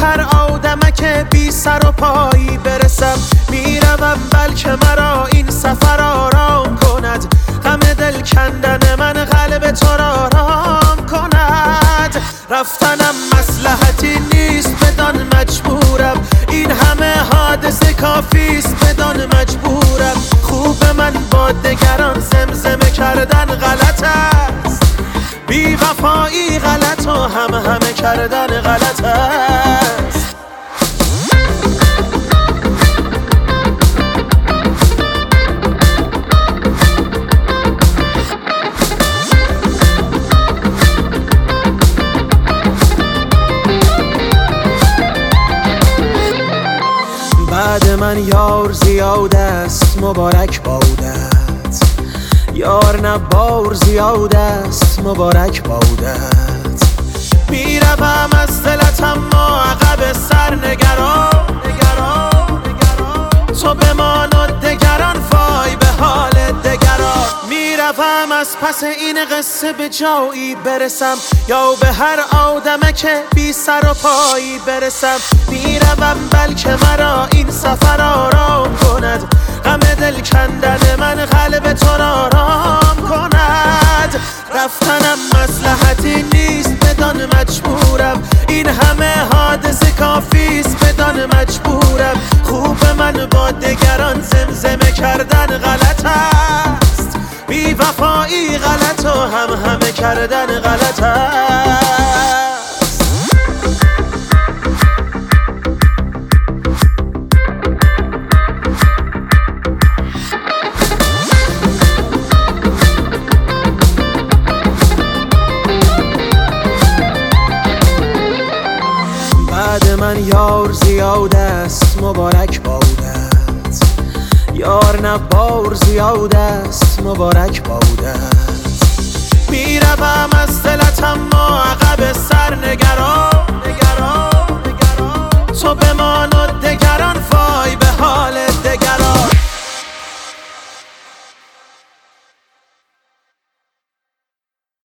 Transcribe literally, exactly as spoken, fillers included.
هر آدمک بی سر و پایی برسم. میروم بلکه مرا این سفر آرام کند، غم دل کندن من قلب تو را آرام کند. رفتنم مصلحتی نیست بدان مجبورم، این همه حادثه کافیست بدان مجبورم. خوب من با دگران زمزمه کردن غلط است، بی وفایی غلط و هم همه کردن غلط است. بعد من یار زیاد است مبارک بودت، یار نه بار زیاد است مبارک بودت. میروم از دلت اما عقب سر نگران، تو بمان و دگران وای به حال دگران. میروم از پس این قصه به جایی برسم، یا به هر آدمک بی سر و پایی برسم. میروم بلکه مرا این سفر آرام کند، غم دل کندن من قلب تو را آرام کند. رفتنم مصلحتی نیست بدان مجبورم، این همه حادثه کافیست بدان مجبورم. خوب من با دگران زمزمه کردن غلط است، بی وفایی غلط و هم همه کردن غلط است. بعد من یار زیاد است مبارک بودت، یار نه بار زیاد است مبارک بودت. میروم از دلت